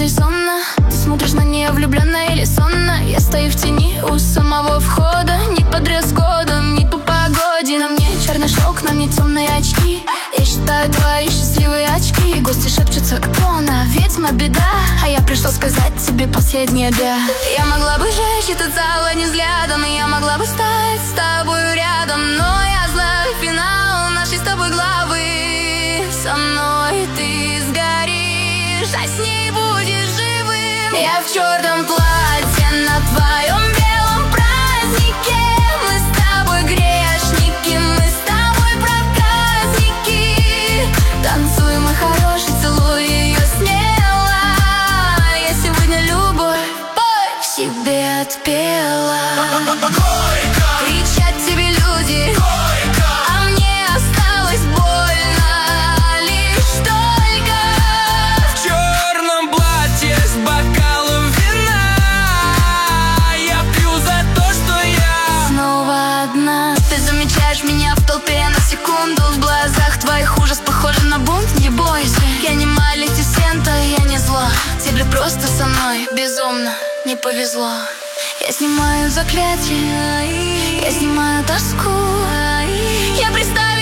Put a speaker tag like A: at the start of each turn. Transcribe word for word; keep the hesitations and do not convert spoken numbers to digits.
A: резонно. Ты смотришь на нее влюбленно или сонно. Я стою в тени у самого входа. Не по дресс-коду, не по погоде. На мне черный шелк, на мне темные очки. Я считаю твои счастливые очки. Гости шепчутся, кто она, ведьма, беда. А я пришел сказать тебе последнее да. Я могла бы жечь этот зал одним взглядом, и я могла бы стать с тобой рядом. Но я знаю финал нашей с тобой главы. Со мной ты сгоришь, а с ней будешь живым. Я в черном платье на твоем белом празднике. Мы с тобой грешники, мы с тобой проказники. Танцуй, мой хороший, целуй ее смело. Я сегодня любовь себе отпела. Кричат тебе люди, а мне осталось больно лишь только.
B: В черном платье с бокалом вина я пью за то, что я
A: снова одна. Ты замечаешь меня в толпе на секунду. В глазах твоих ужас похож на бунт. Не бойся, я не Малефисента, я не зла. Тебе просто со мной безумно не повезло. Я снимаю заклятие, я снимаю тоску. Я представляю